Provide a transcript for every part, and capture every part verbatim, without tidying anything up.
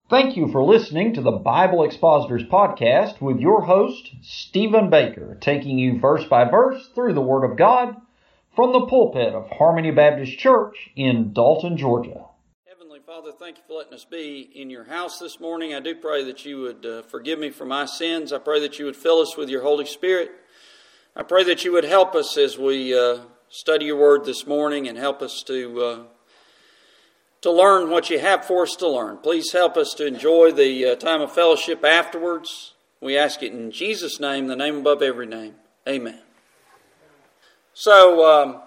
Thank you for listening to the Bible Expositors Podcast with your host, Stephen Baker, taking you verse by verse through the Word of God from the pulpit of Harmony Baptist Church in Dalton, Georgia. Heavenly Father, thank you for letting us be in your house this morning. I do pray that you would uh, forgive me for my sins. I pray that you would fill us with your Holy Spirit. I pray that you would help us as we uh, study your Word this morning and help us to... Uh, to learn what you have for us to learn. Please help us to enjoy the uh, time of fellowship afterwards. We ask it in Jesus' name, the name above every name. Amen. So, um,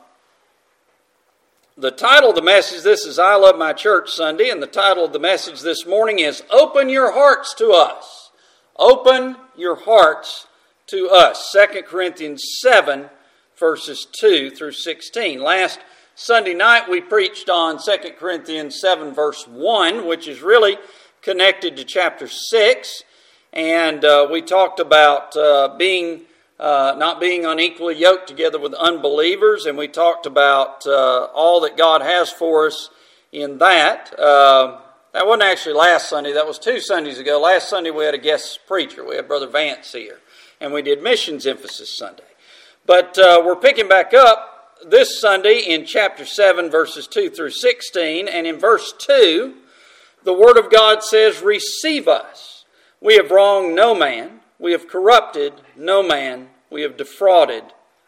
the title of the message, this is I Love My Church Sunday, and the title of the message this morning is Open Your Hearts to Us. Open your hearts to us. Second Corinthians seven, verses two through sixteen. Last Sunday night we preached on Second Corinthians seven verse one, which is really connected to chapter six. And uh, we talked about uh, being uh, not being unequally yoked together with unbelievers. And we talked about uh, all that God has for us in that. Uh, that wasn't actually last Sunday. That was two Sundays ago. Last Sunday we had a guest preacher. We had Brother Vance here. And we did Missions Emphasis Sunday. But uh, we're picking back up this Sunday in chapter seven, verses two through sixteen, and in verse two, the Word of God says, Receive us. We have wronged no man. We have corrupted no man. We have defrauded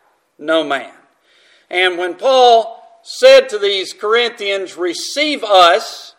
no man. And when Paul said to these Corinthians, Receive us,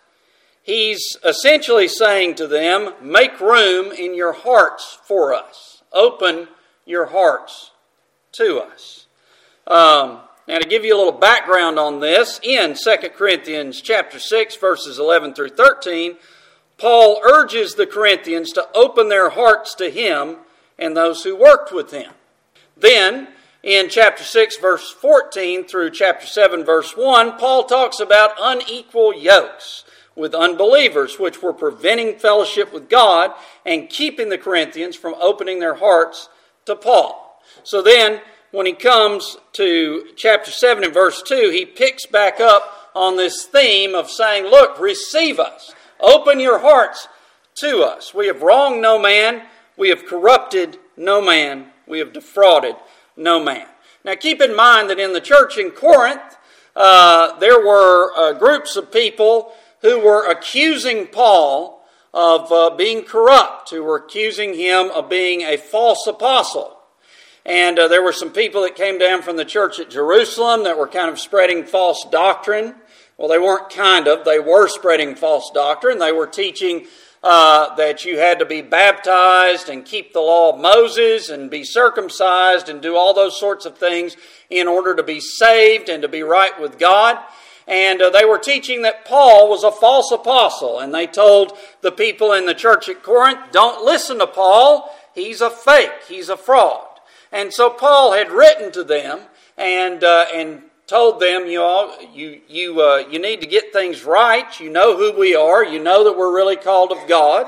he's essentially saying to them, Make room in your hearts for us. Open your hearts to us. Um... Now, to give you a little background on this, in Second Corinthians chapter six, verses eleven through thirteen, Paul urges the Corinthians to open their hearts to him and those who worked with him. Then, in chapter six, verse fourteen through chapter seven, verse one, Paul talks about unequal yokes with unbelievers, which were preventing fellowship with God and keeping the Corinthians from opening their hearts to Paul. So then, when he comes to chapter seven and verse two, he picks back up on this theme of saying, look, receive us. Open your hearts to us. We have wronged no man. We have corrupted no man. We have defrauded no man. Now keep in mind that in the church in Corinth, uh, there were uh, groups of people who were accusing Paul of uh, being corrupt, who were accusing him of being a false apostle. And uh, there were some people that came down from the church at Jerusalem that were kind of spreading false doctrine. Well, they weren't kind of. They were spreading false doctrine. They were teaching uh, that you had to be baptized and keep the law of Moses and be circumcised and do all those sorts of things in order to be saved and to be right with God. And uh, they were teaching that Paul was a false apostle. And they told the people in the church at Corinth, don't listen to Paul. He's a fake. He's a fraud. And so Paul had written to them and uh, and told them, you all, you you uh, you need to get things right. You know who we are. You know that we're really called of God.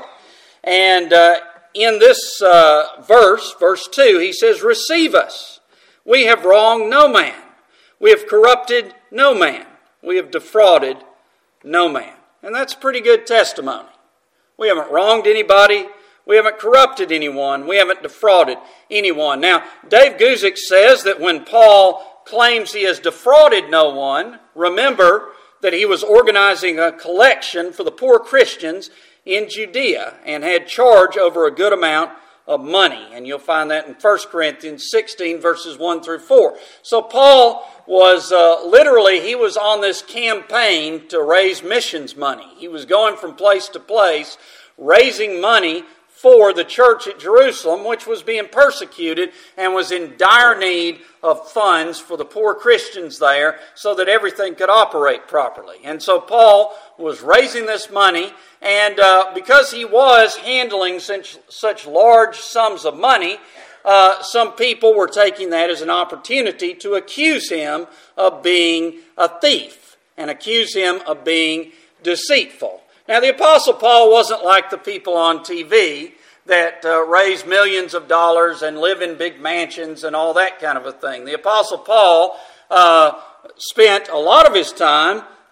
And uh, in this uh, verse, verse two, he says, Receive us. We have wronged no man. We have corrupted no man. We have defrauded no man. And that's pretty good testimony. We haven't wronged anybody. We haven't corrupted anyone. We haven't defrauded anyone. Now, Dave Guzik says that when Paul claims he has defrauded no one, remember that he was organizing a collection for the poor Christians in Judea and had charge over a good amount of money. And you'll find that in First Corinthians sixteen, verses one through four. So Paul was uh, literally, he was on this campaign to raise missions money. He was going from place to place, raising money for the church at Jerusalem, which was being persecuted and was in dire need of funds for the poor Christians there so that everything could operate properly. And so Paul was raising this money, and uh, because he was handling such, such large sums of money, uh, some people were taking that as an opportunity to accuse him of being a thief and accuse him of being deceitful. Now, the Apostle Paul wasn't like the people on T V that uh, raise millions of dollars and live in big mansions and all that kind of a thing. The Apostle Paul uh, spent a lot of his time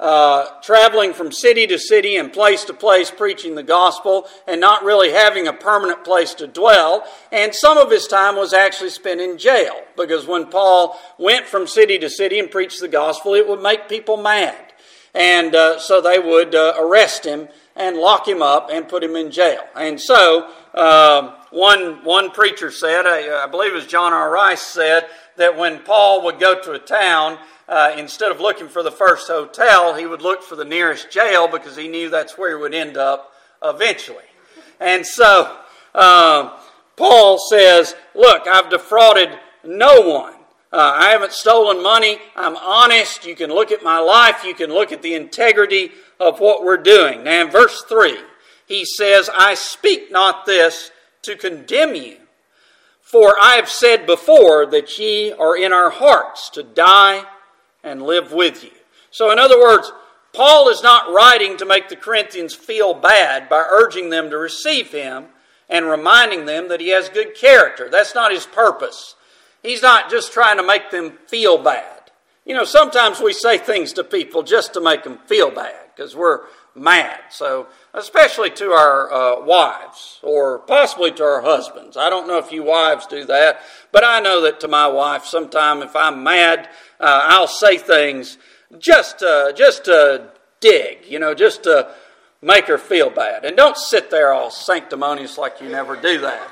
uh, traveling from city to city and place to place preaching the gospel and not really having a permanent place to dwell. And some of his time was actually spent in jail, because when Paul went from city to city and preached the gospel, it would make people mad. And uh, so they would uh, arrest him and lock him up and put him in jail. And so uh, one one preacher said, I, I believe it was John R. Rice, said that when Paul would go to a town, uh, instead of looking for the first hotel, he would look for the nearest jail, because he knew that's where he would end up eventually. And so uh, Paul says, look, I've defrauded no one. Uh, I haven't stolen money. I'm honest. You can look at my life. You can look at the integrity of what we're doing. Now in verse three, he says, I speak not this to condemn you, for I have said before that ye are in our hearts to die and live with you. So in other words, Paul is not writing to make the Corinthians feel bad by urging them to receive him and reminding them that he has good character. That's not his purpose. He's not just trying to make them feel bad. You know, sometimes we say things to people just to make them feel bad because we're mad. So, especially to our uh, wives or possibly to our husbands. I don't know if you wives do that, but I know that to my wife, sometime if I'm mad, uh, I'll say things just to, just to dig, you know, just to make her feel bad. And don't sit there all sanctimonious like you never do that.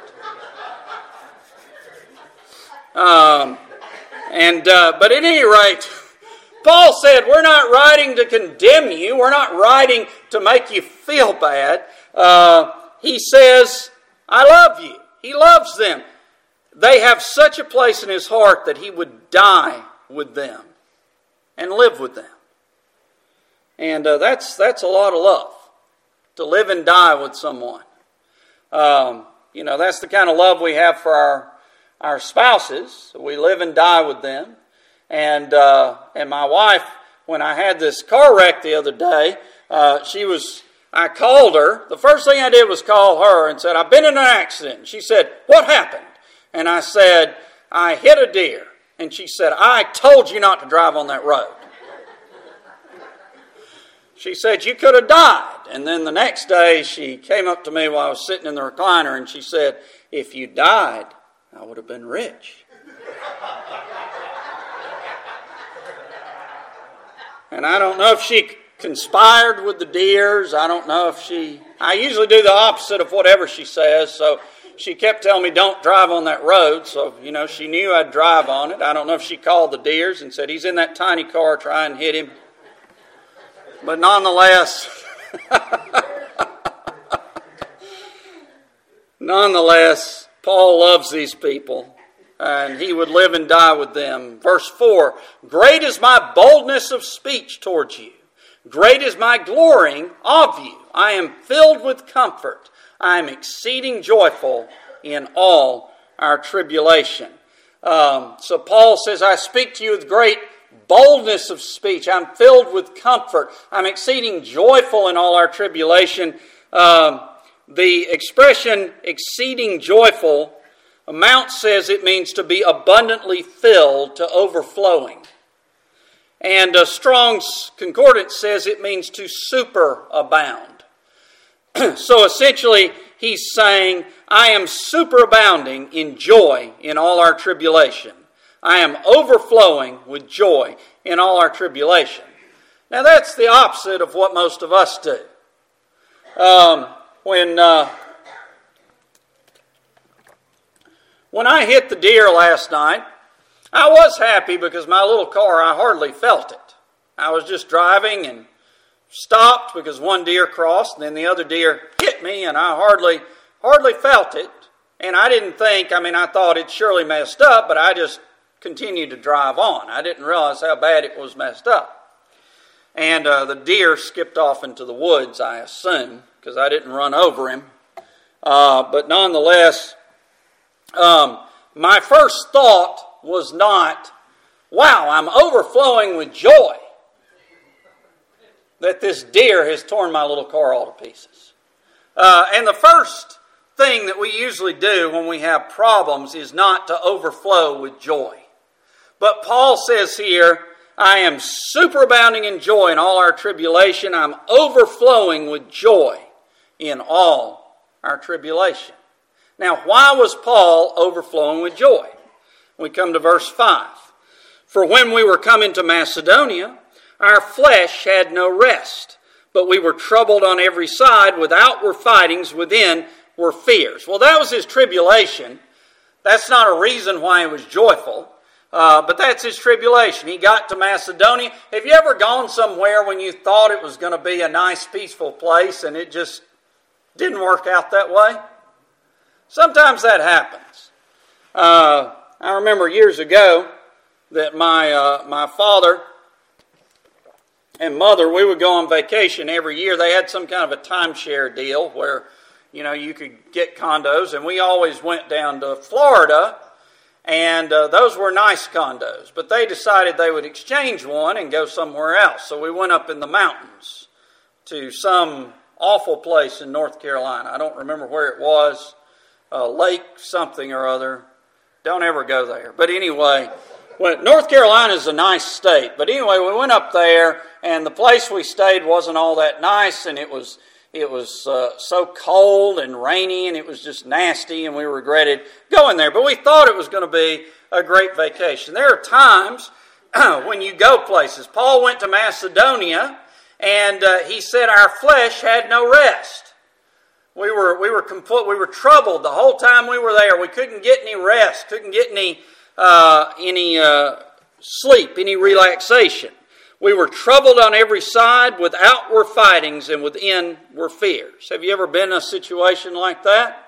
Um, and uh, but at any rate, Paul said, we're not writing to condemn you. We're not writing to make you feel bad. Uh, he says, I love you. He loves them. They have such a place in his heart that he would die with them and live with them. And uh, that's that's a lot of love, to live and die with someone. Um, you know, that's the kind of love we have for our Our spouses. We live and die with them. And uh, and my wife, when I had this car wreck the other day, uh, she was, I called her. The first thing I did was call her and said, I've been in an accident. She said, what happened? And I said, I hit a deer. And she said, I told you not to drive on that road. She said, you could have died. And then the next day, she came up to me while I was sitting in the recliner, and she said, if you died, I would have been rich. And I don't know if she conspired with the deers. I don't know if she... I usually do the opposite of whatever she says. So she kept telling me, don't drive on that road. So, you know, she knew I'd drive on it. I don't know if she called the deers and said, he's in that tiny car, try and hit him. But nonetheless... nonetheless... Paul loves these people, and he would live and die with them. Verse four, great is my boldness of speech towards you. Great is my glorying of you. I am filled with comfort. I am exceeding joyful in all our tribulation. Um, so Paul says, I speak to you with great boldness of speech. I'm filled with comfort. I'm exceeding joyful in all our tribulation. Um, The expression exceeding joyful, Mount says it means to be abundantly filled to overflowing. And uh, Strong's Concordance says it means to superabound. So essentially, he's saying, I am superabounding in joy in all our tribulation. I am overflowing with joy in all our tribulation. Now that's the opposite of what most of us do. Um... When uh, when I hit the deer last night, I was happy because my little car, I hardly felt it. I was just driving and stopped because one deer crossed, and then the other deer hit me, and I hardly hardly felt it. And I didn't think, I mean, I thought it surely messed up, but I just continued to drive on. I didn't realize how bad it was messed up. And uh, the deer skipped off into the woods, I assume, because I didn't run over him. Uh, but nonetheless, um, my first thought was not, wow, I'm overflowing with joy that this deer has torn my little car all to pieces. Uh, and the first thing that we usually do when we have problems is not to overflow with joy. But Paul says here, I am superabounding in joy in all our tribulation. I'm overflowing with joy in all our tribulation. Now, why was Paul overflowing with joy? We come to verse five. For when we were coming to Macedonia, our flesh had no rest, but we were troubled on every side. With outward fightings, within were fears. Well, that was his tribulation. That's not a reason why he was joyful, uh, but that's his tribulation. He got to Macedonia. Have you ever gone somewhere when you thought it was going to be a nice, peaceful place and it just didn't work out that way? Sometimes that happens. Uh, I remember years ago that my uh, my father and mother, we would go on vacation every year. They had some kind of a timeshare deal where, you know, you could get condos, and we always went down to Florida, and uh, those were nice condos. But they decided they would exchange one and go somewhere else. So we went up in the mountains to some awful place in North Carolina. I don't remember where it was. Uh, lake something or other. Don't ever go there. But anyway, well, North Carolina is a nice state. But anyway, we went up there, and the place we stayed wasn't all that nice, and it was it was uh, so cold and rainy, and it was just nasty, and we regretted going there. But we thought it was going to be a great vacation. There are times when you go places. Paul went to Macedonia, and uh, he said our flesh had no rest. We were we were compl- we were troubled the whole time we were there. We couldn't get any rest, couldn't get any uh, any uh, sleep, any relaxation. We were troubled on every side. Without were fightings, and within were fears. Have you ever been in a situation like that?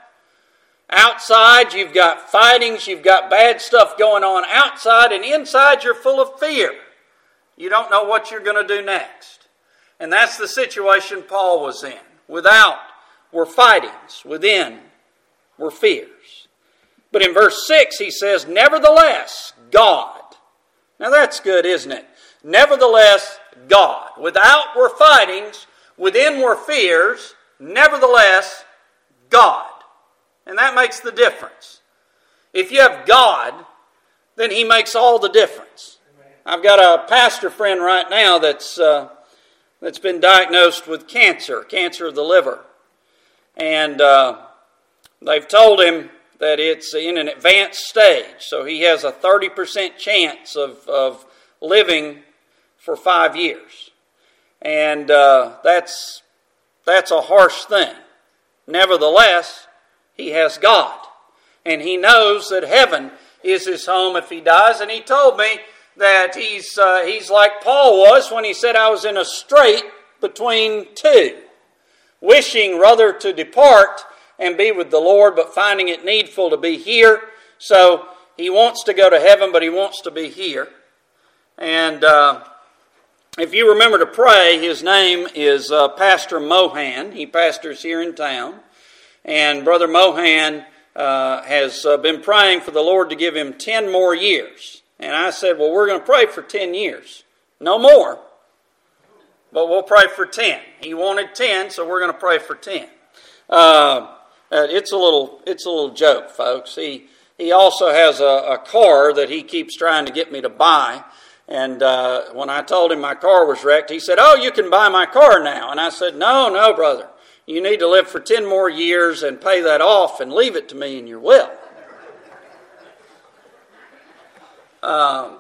Outside, you've got fightings, you've got bad stuff going on outside, and inside you're full of fear. You don't know what you're going to do next. And that's the situation Paul was in. Without were fightings, within were fears. But in verse six he says, nevertheless, God. Now that's good, isn't it? Nevertheless, God. Without were fightings, within were fears, nevertheless, God. And that makes the difference. If you have God, then He makes all the difference. I've got a pastor friend right now that's uh, that's been diagnosed with cancer, cancer of the liver. And uh, they've told him that it's in an advanced stage. So he has a thirty percent chance of, of living for five years. And uh, that's, that's a harsh thing. Nevertheless, he has God. And he knows that heaven is his home if he dies. And he told me that he's, uh, he's like Paul was when he said, I was in a strait between two, wishing rather to depart and be with the Lord, but finding it needful to be here. So he wants to go to heaven, but he wants to be here. And uh, if you remember to pray, his name is uh, Pastor Mohan. He pastors here in town. And Brother Mohan uh, has uh, been praying for the Lord to give him ten more years. And I said, well, we're going to pray for ten years. No more. But we'll pray for ten. He wanted ten, so we're going to pray for ten. Uh, it's a little, it's a little joke, folks. He he also has a, a car that he keeps trying to get me to buy. And uh, when I told him my car was wrecked, he said, "Oh, you can buy my car now." And I said, "No, no, brother. You need to live for ten more years and pay that off and leave it to me in your will." Um,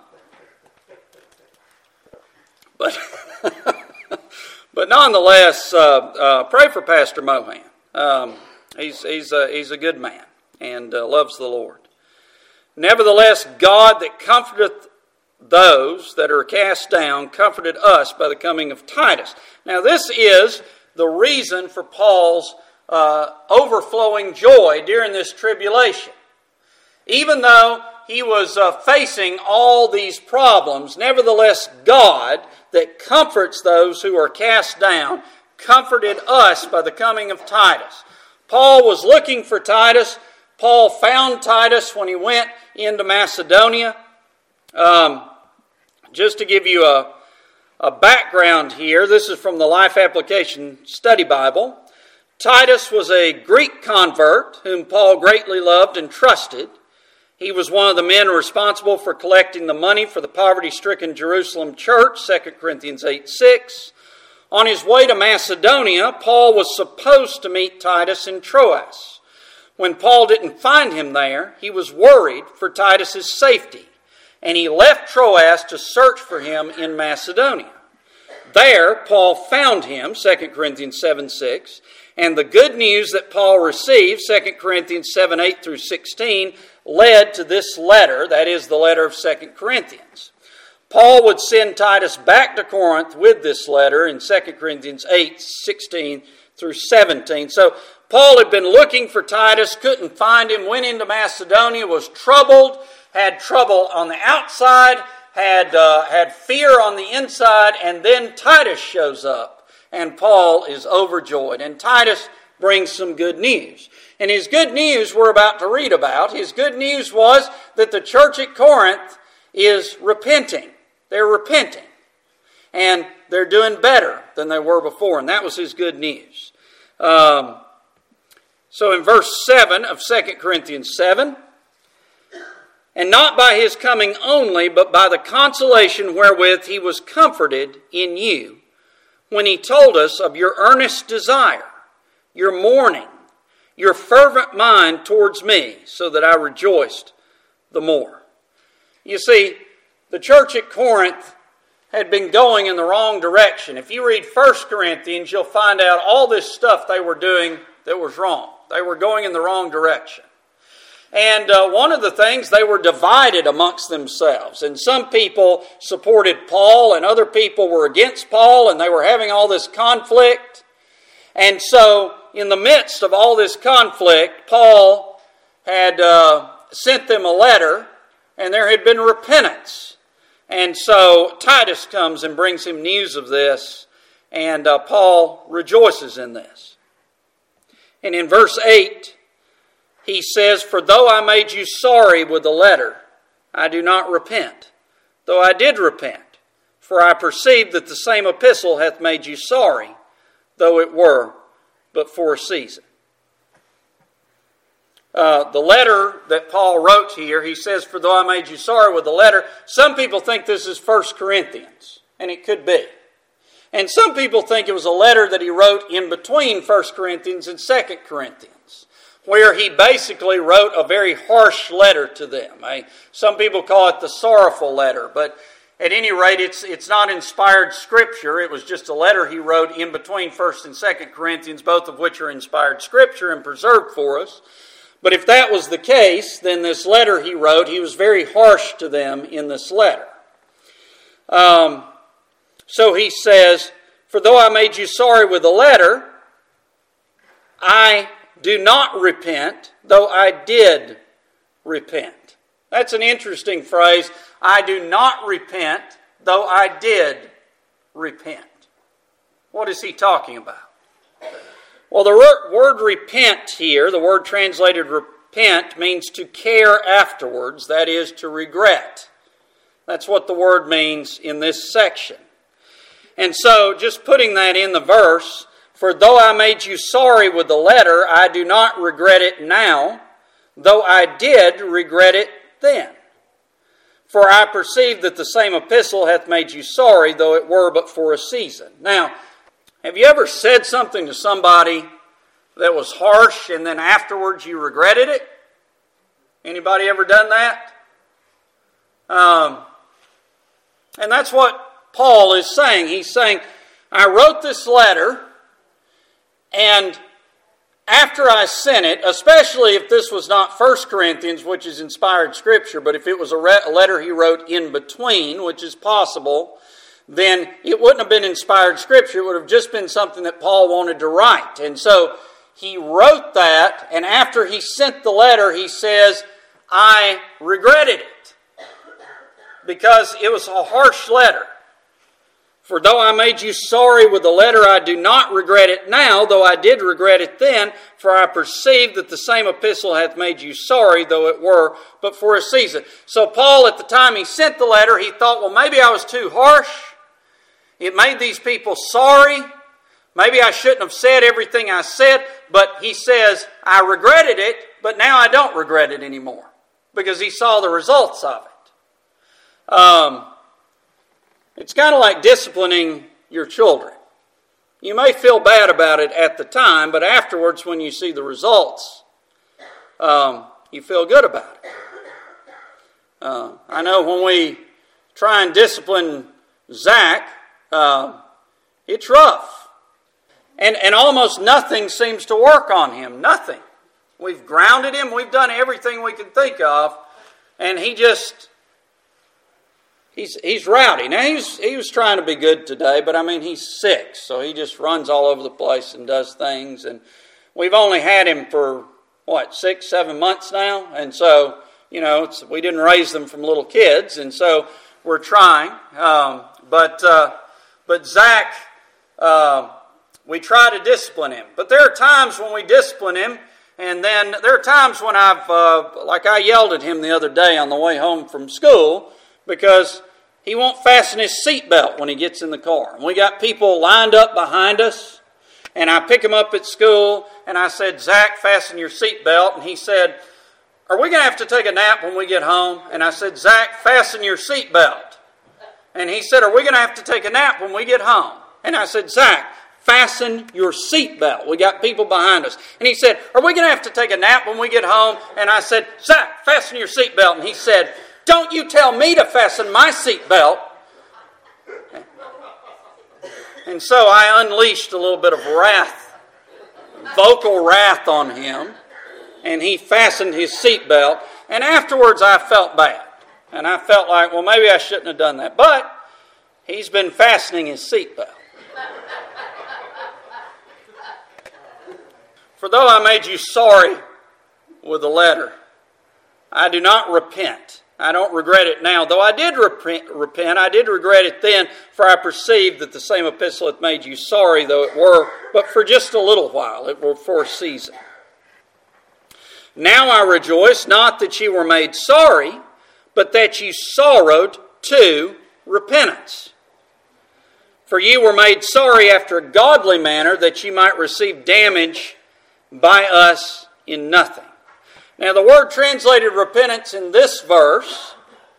but. But nonetheless, uh, uh, pray for Pastor Mohan. Um, he's he's a, he's a good man and uh, loves the Lord. Nevertheless, God that comforteth those that are cast down comforted us by the coming of Titus. Now this is the reason for Paul's uh, overflowing joy during this tribulation. Even though he was uh, facing all these problems, nevertheless God that comforts those who are cast down comforted us by the coming of Titus. Paul was looking for Titus. Paul found Titus when he went into Macedonia. Um, just to give you a, a background here, this is from the Life Application Study Bible. Titus was a Greek convert whom Paul greatly loved and trusted. He was one of the men responsible for collecting the money for the poverty-stricken Jerusalem church, Second Corinthians eight six. On his way to Macedonia, Paul was supposed to meet Titus in Troas. When Paul didn't find him there, he was worried for Titus's safety, and he left Troas to search for him in Macedonia. There, Paul found him, Second Corinthians seven six, and the good news that Paul received, Second Corinthians seven eight through sixteen, led to this letter, that is the letter of Second Corinthians. Paul would send Titus back to Corinth with this letter in Second Corinthians eight sixteen through seventeen. So Paul had been looking for Titus, couldn't find him, went into Macedonia, was troubled, had trouble on the outside, had uh, had fear on the inside, and then Titus shows up, and Paul is overjoyed. And Titus brings some good news. And his good news we're about to read about. His good news was that the church at Corinth is repenting. They're repenting. And they're doing better than they were before. And that was his good news. Um, so in verse seven of Second Corinthians seven, and not by his coming only, but by the consolation wherewith he was comforted in you, when he told us of your earnest desire, your mourning, your fervent mind towards me, so that I rejoiced the more. You see, the church at Corinth had been going in the wrong direction. If you read First Corinthians, you'll find out all this stuff they were doing that was wrong. They were going in the wrong direction. And uh, one of the things, they were divided amongst themselves. And some people supported Paul, and other people were against Paul, and they were having all this conflict. And so, in the midst of all this conflict, Paul had uh, sent them a letter, and there had been repentance. And so Titus comes and brings him news of this, and uh, Paul rejoices in this. And in verse eight, he says, "For though I made you sorry with the letter, I do not repent, though I did repent. For I perceive that the same epistle hath made you sorry, though it were but for a season." Uh, the letter that Paul wrote here, he says, "For though I made you sorry with the letter," some people think this is First Corinthians, and it could be. And some people think it was a letter that he wrote in between First Corinthians and Second Corinthians, where he basically wrote a very harsh letter to them. I, some people call it the sorrowful letter, but at any rate, it's it's not inspired scripture. It was just a letter he wrote in between First and Second Corinthians, both of which are inspired scripture and preserved for us. But if that was the case, then this letter he wrote, he was very harsh to them in this letter. Um, so he says, "For though I made you sorry with the letter, I do not repent, though I did repent." That's an interesting phrase. I do not repent, though I did repent. What is he talking about? Well, the word repent here, the word translated repent, means to care afterwards, that is, to regret. That's what the word means in this section. And so, just putting that in the verse, "For though I made you sorry with the letter, I do not regret it now, though I did regret it then. For I perceive that the same epistle hath made you sorry, though it were but for a season." Now, have you ever said something to somebody that was harsh and then afterwards you regretted it? Anybody ever done that? Um, and that's what Paul is saying. He's saying, I wrote this letter, and after I sent it, especially if this was not First Corinthians, which is inspired scripture, but if it was a, re- a letter he wrote in between, which is possible, then it wouldn't have been inspired scripture. It would have just been something that Paul wanted to write. And so he wrote that, and after he sent the letter, he says, I regretted it, because it was a harsh letter. "For though I made you sorry with the letter, I do not regret it now, though I did regret it then, for I perceive that the same epistle hath made you sorry, though it were but for a season." So Paul, at the time he sent the letter, he thought, well, maybe I was too harsh. It made these people sorry. Maybe I shouldn't have said everything I said. But he says, I regretted it, but now I don't regret it anymore. because he saw the results of it. Um, it's kind of like disciplining your children. You may feel bad about it at the time, but afterwards when you see the results, um, you feel good about it. Uh, I know when we try and discipline Zach, uh, it's rough. And, and almost nothing seems to work on him. Nothing. We've grounded him. We've done everything we can think of. And he just, he's he's rowdy. Now, he was, he was trying to be good today, but I mean, he's six. So he just runs all over the place and does things. And we've only had him for, what, six, seven months now? And so, you know, it's, we didn't raise them from little kids. And so we're trying. Um, but, uh, but Zach, uh, we try to discipline him. But there are times when we discipline him. And then there are times when I've, uh, like I yelled at him the other day on the way home from school because he won't fasten his seatbelt when he gets in the car. And we got people lined up behind us, and I pick him up at school, and I said, Zach, fasten your seatbelt. And he said, are we going to have to take a nap when we get home? And I said, Zach, fasten your seatbelt. And he said, are we going to have to take a nap when we get home? And I said, Zach, fasten your seatbelt. We got people behind us. And he said, are we going to have to take a nap when we get home? And I said, Zach, fasten your seatbelt. And he said, don't you tell me to fasten my seatbelt. And so I unleashed a little bit of wrath, vocal wrath on him. And he fastened his seatbelt. And afterwards I felt bad. And I felt like, well, maybe I shouldn't have done that. But he's been fastening his seatbelt. For though I made you sorry with a letter, I do not repent. I don't regret it now. Though I did repent, repent, I did regret it then, for I perceived that the same epistle hath made you sorry, though it were but for just a little while, it were for a season. Now I rejoice, not that ye were made sorry, but that ye sorrowed to repentance. For ye were made sorry after a godly manner, that ye might receive damage by us in nothing. Now the word translated repentance in this verse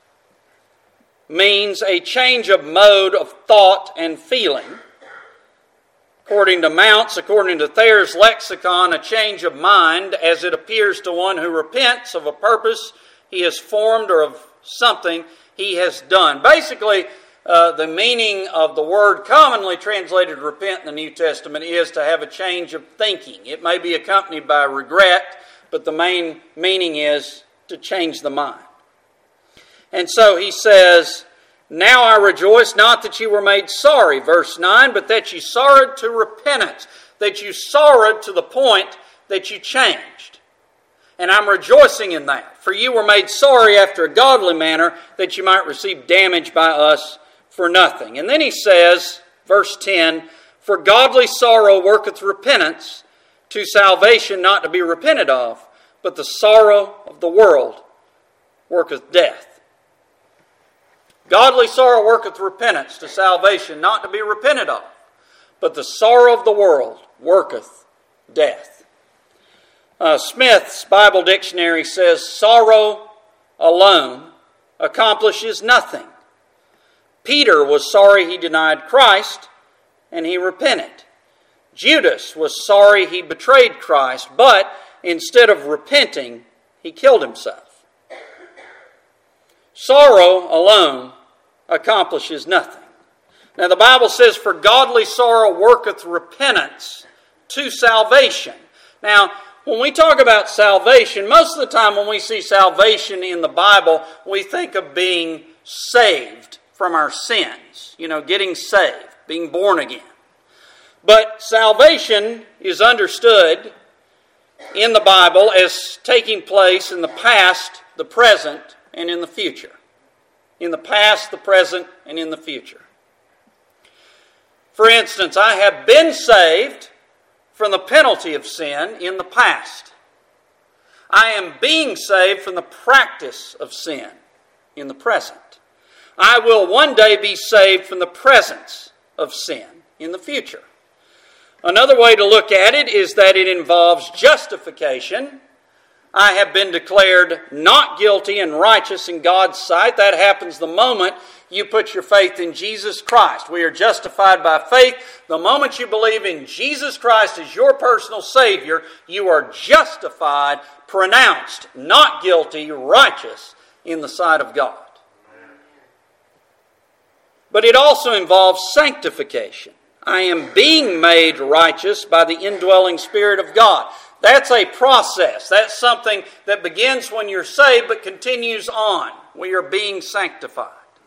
means a change of mode of thought and feeling. According to Mounce, according to Thayer's lexicon, a change of mind as it appears to one who repents of a purpose he has formed or of something he has done. Basically, Uh, the meaning of the word commonly translated repent in the New Testament is to have a change of thinking. It may be accompanied by regret, but the main meaning is to change the mind. And so he says, now I rejoice not that you were made sorry, verse nine, but that you sorrowed to repentance, that you sorrowed to the point that you changed. And I'm rejoicing in that. For you were made sorry after a godly manner, that you might receive damage by us for nothing. And then he says, verse ten, for godly sorrow worketh repentance to salvation not to be repented of, but the sorrow of the world worketh death. Godly sorrow worketh repentance to salvation not to be repented of, but the sorrow of the world worketh death. Uh, Smith's Bible Dictionary says, sorrow alone accomplishes nothing. Peter was sorry he denied Christ, and he repented. Judas was sorry he betrayed Christ, but instead of repenting, he killed himself. Sorrow alone accomplishes nothing. Now the Bible says, for godly sorrow worketh repentance to salvation. Now, when we talk about salvation, most of the time when we see salvation in the Bible, we think of being saved from our sins, you know, getting saved, being born again. But salvation is understood in the Bible as taking place in the past, the present, and in the future. In the past, the present, and in the future. For instance, I have been saved from the penalty of sin in the past. I am being saved from the practice of sin in the present. I will one day be saved from the presence of sin in the future. Another way to look at it is that it involves justification I have been declared not guilty and righteous in God's sight. That happens the moment you put your faith in Jesus Christ. We are justified by faith. The moment you believe in Jesus Christ as your personal Savior, you are justified, pronounced not guilty, righteous in the sight of God. But it also involves sanctification. I am being made righteous by the indwelling Spirit of God. That's a process. That's something that begins when you're saved but continues on. We are being sanctified.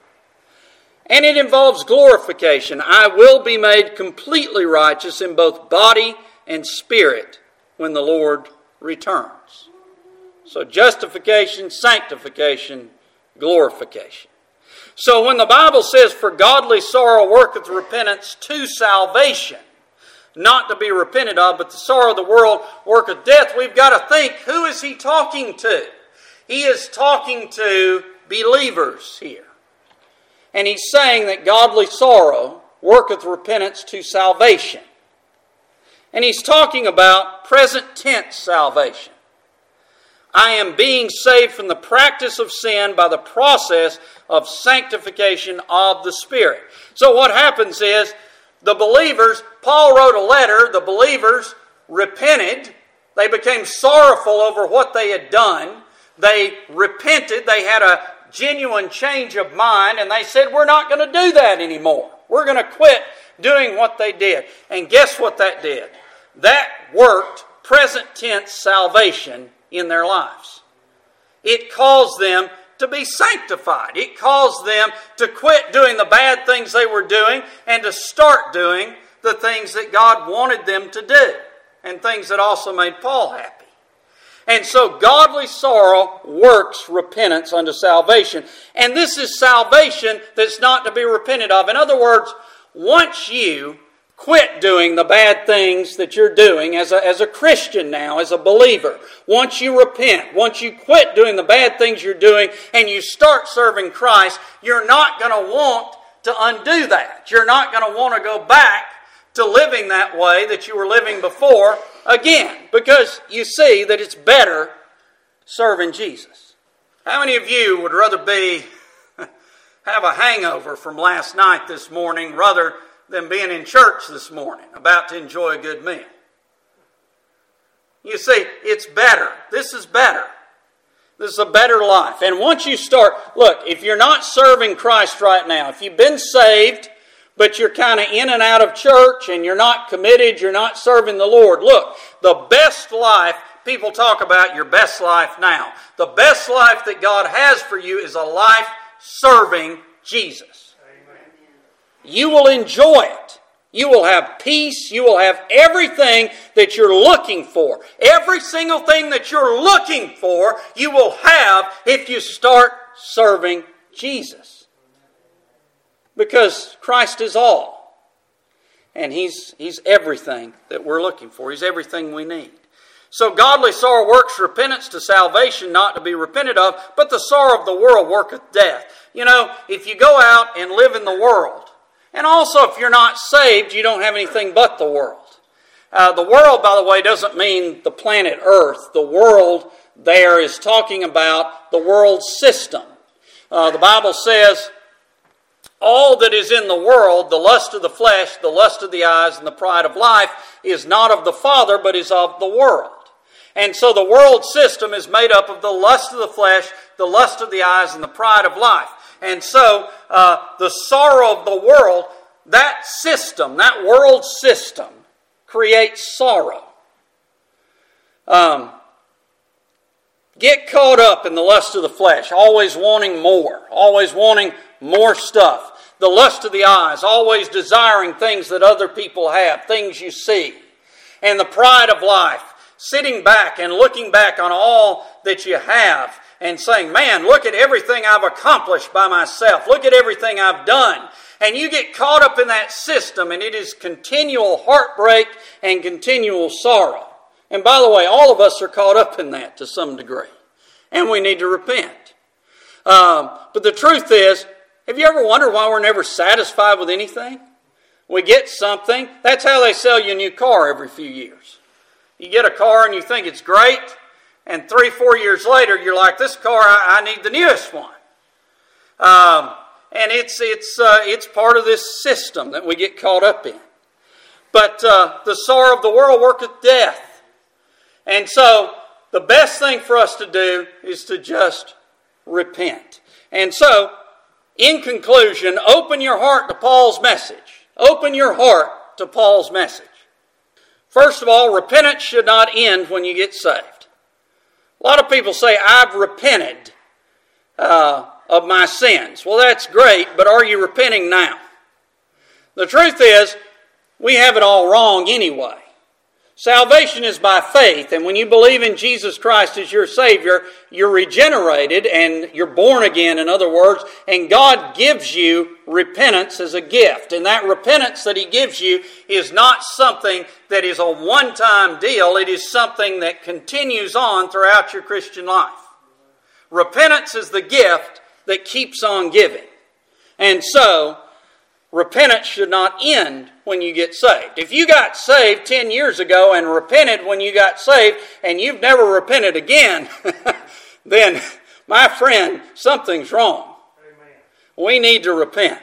And it involves glorification. I will be made completely righteous in both body and spirit when the Lord returns. So justification, sanctification, glorification. So when the Bible says, for godly sorrow worketh repentance to salvation, not to be repented of, but the sorrow of the world worketh death, we've got to think, who is he talking to? He is talking to believers here. And he's saying that godly sorrow worketh repentance to salvation. And he's talking about present tense salvation. I am being saved from the practice of sin by the process of sanctification of the Spirit. So what happens is, the believers, Paul wrote a letter, the believers repented. They became sorrowful over what they had done. They repented. They had a genuine change of mind, and they said, we're not going to do that anymore. We're going to quit doing what they did. And guess what that did? That worked present tense salvation in their lives. It caused them to be sanctified. It caused them to quit doing the bad things they were doing and to start doing the things that God wanted them to do, and things that also made Paul happy. And so godly sorrow works repentance unto salvation. And this is salvation that's not to be repented of. In other words, once you quit doing the bad things that you're doing as a, as a Christian now, as a believer, once you repent, once you quit doing the bad things you're doing and you start serving Christ, you're not going to want to undo that. You're not going to want to go back to living that way that you were living before again, because you see that it's better serving Jesus. How many of you would rather be have a hangover from last night this morning rather than being in church this morning, about to enjoy a good meal? You see, it's better. This is better. This is a better life. And once you start, look, if you're not serving Christ right now, if you've been saved, but you're kind of in and out of church and you're not committed, you're not serving the Lord, look, the best life, people talk about your best life now. The best life that God has for you is a life serving Jesus. Amen. You will enjoy it. You will have peace. You will have everything that you're looking for. Every single thing that you're looking for, you will have if you start serving Jesus. Because Christ is all. And He's, He's everything that we're looking for. He's everything we need. So godly sorrow works repentance to salvation, not to be repented of, but the sorrow of the world worketh death. You know, if you go out and live in the world, and also if you're not saved, you don't have anything but the world. Uh, the world, by the way, doesn't mean the planet Earth. The world there is talking about the world system. Uh, the Bible says, all that is in the world, the lust of the flesh, the lust of the eyes, and the pride of life, is not of the Father, but is of the world. And so the world system is made up of the lust of the flesh, the lust of the eyes, and the pride of life. And so uh, the sorrow of the world, that system, that world system, creates sorrow. Um, get caught up in the lust of the flesh, always wanting more, always wanting more stuff. The lust of the eyes, always desiring things that other people have, things you see. And the pride of life, sitting back and looking back on all that you have and saying, man, look at everything I've accomplished by myself. Look at everything I've done. And you get caught up in that system, and it is continual heartbreak and continual sorrow. And by the way, all of us are caught up in that to some degree. And we need to repent. Um, but the truth is, have you ever wondered why we're never satisfied with anything? We get something. That's how they sell you a new car every few years. You get a car and you think it's great. And three, four years later, you're like, this car, I, I need the newest one. Um, and it's it's uh, it's part of this system that we get caught up in. But uh, the sorrow of the world worketh death. And so the best thing for us to do is to just repent. And so, in conclusion, open your heart to Paul's message. Open your heart to Paul's message. First of all, repentance should not end when you get saved. A lot of people say, I've repented uh, of my sins. Well, that's great, but are you repenting now? The truth is, we have it all wrong anyway. Salvation is by faith, and when you believe in Jesus Christ as your Savior, you're regenerated and you're born again, in other words, and God gives you repentance as a gift. And that repentance that He gives you is not something that is a one-time deal. It is something that continues on throughout your Christian life. Repentance is the gift that keeps on giving. And so, repentance should not end when you get saved. If you got saved ten years ago and repented when you got saved and you've never repented again, then, my friend, something's wrong. Amen. We need to repent.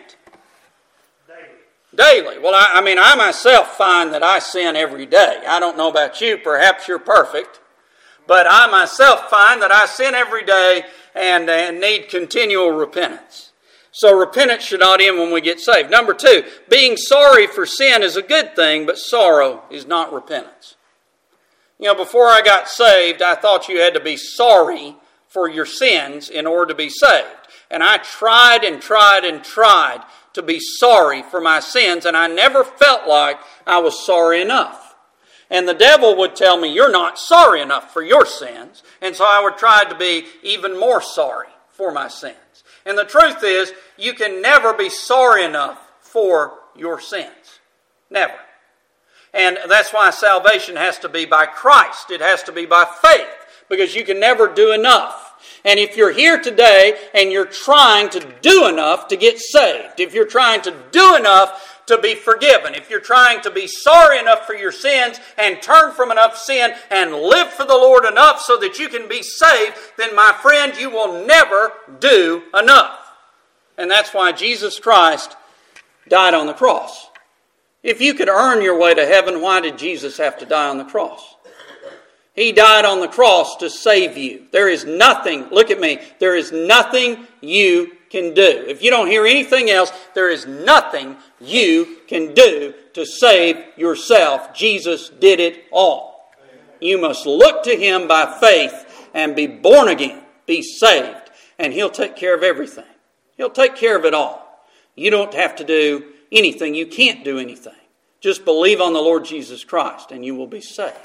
Daily. Daily. Well, I, I mean, I myself find that I sin every day. I don't know about you. Perhaps you're perfect. But I myself find that I sin every day and, and need continual repentance. So repentance should not end when we get saved. Number two, being sorry for sin is a good thing, but sorrow is not repentance. You know, before I got saved, I thought you had to be sorry for your sins in order to be saved. And I tried and tried and tried to be sorry for my sins, and I never felt like I was sorry enough. And the devil would tell me, you're not sorry enough for your sins. And so I would try to be even more sorry for my sins. And the truth is, you can never be sorry enough for your sins. Never. And that's why salvation has to be by Christ. It has to be by faith. Because you can never do enough. And if you're here today and you're trying to do enough to get saved, if you're trying to do enough to be forgiven, if you're trying to be sorry enough for your sins and turn from enough sin and live for the Lord enough so that you can be saved, then my friend, you will never do enough. And that's why Jesus Christ died on the cross. If you could earn your way to heaven, why did Jesus have to die on the cross? He died on the cross to save you. There is nothing, look at me, there is nothing you can do. If you don't hear anything else, there is nothing you can do to save yourself. Jesus did it all. You must look to Him by faith and be born again, be saved, and He'll take care of everything. He'll take care of it all. You don't have to do anything. You can't do anything. Just believe on the Lord Jesus Christ and you will be saved.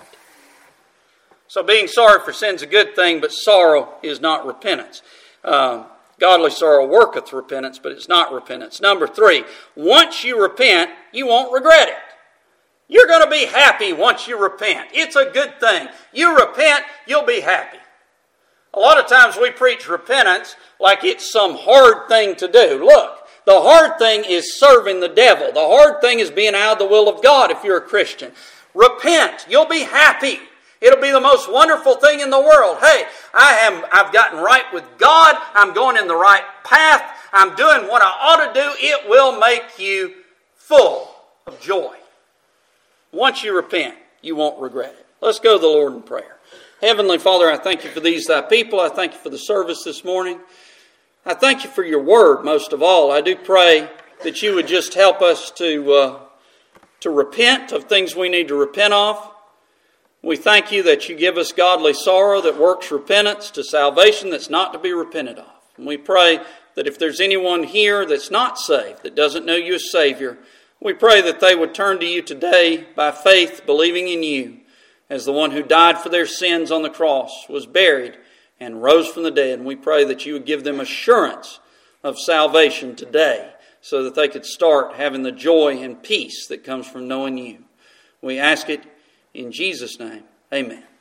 So being sorry for sin is a good thing, but sorrow is not repentance. Um, godly sorrow worketh repentance, but it's not repentance. Number three, once you repent, you won't regret it. You're going to be happy once you repent. It's a good thing. You repent, you'll be happy. A lot of times we preach repentance like it's some hard thing to do. Look, the hard thing is serving the devil. The hard thing is being out of the will of God if you're a Christian. Repent, you'll be happy. It'll be the most wonderful thing in the world. Hey, I am, I've gotten right with God. I'm going in the right path. I'm doing what I ought to do. It will make you full of joy. Once you repent, you won't regret it. Let's go to the Lord in prayer. Heavenly Father, I thank you for these thy people. I thank you for the service this morning. I thank you for your word most of all. I do pray that you would just help us to, uh, to repent of things we need to repent of. We thank you that you give us godly sorrow that works repentance to salvation that's not to be repented of. And we pray that if there's anyone here that's not saved, that doesn't know you as Savior, we pray that they would turn to you today by faith, believing in you as the one who died for their sins on the cross, was buried, and rose from the dead. And we pray that you would give them assurance of salvation today so that they could start having the joy and peace that comes from knowing you. We ask it in Jesus' name. Amen.